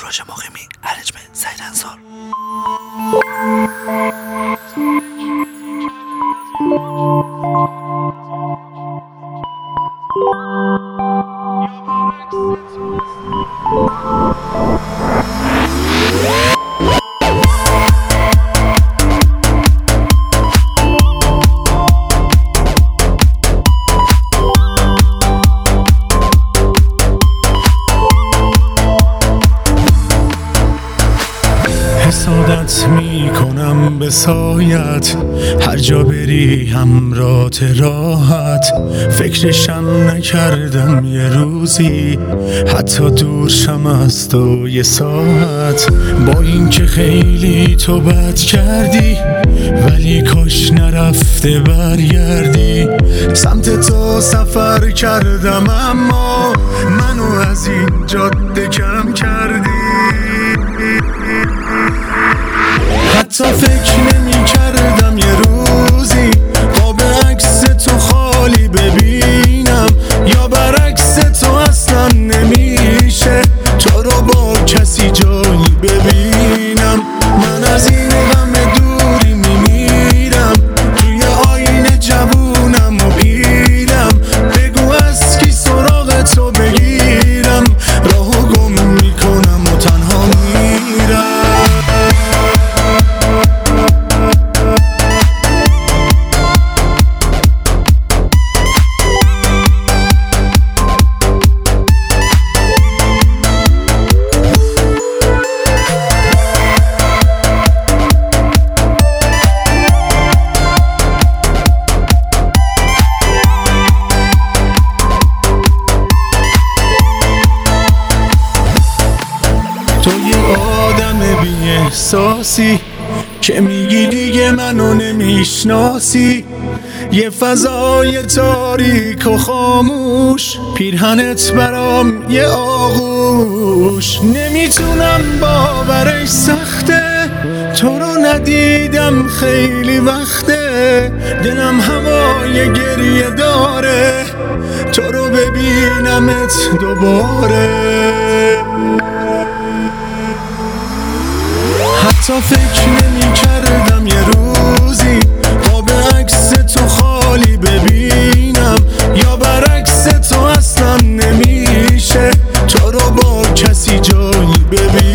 سروش مقیمی، ارنجمنت سعید انصار. حسادت میکنم به سایت، هر جا بری همراهت راحت. فکرشم نکردم یه روزی حتی دور شم از تو یه ساعت. با این که خیلی تو بد کردی ولی کاش نرفته برگردی. سمت تو سفر کردم اما منو از این جاده کم کردی. حتی فکر نمی کردم یه روزی قاب عکس تو خالی ببینم، یا برعکس تو اصلا نمیشه تو رو با کسی جایی ببینم. من از این غم دوری میمیرم، توی آینه جوونم و پیرم. بگو از کی سراغ تو بگیرم، راهو گم میکنم و تنها میرم. تو یه آدم بی احساسی که میگی دیگه منو نمیشناسی. یه فضای تاریک و خاموش، پیرهنت برام یه آغوش. نمیتونم باورش سخته تو رو ندیدم خیلی وقته. دلم هوای گریه داره تو رو ببینمت دوباره. حتی فکر نمی کردم یه روزی قاب عکس تو خالی ببینم، یا برعکس تو اصلا نمیشه تو رو با کسی جایی ببینم.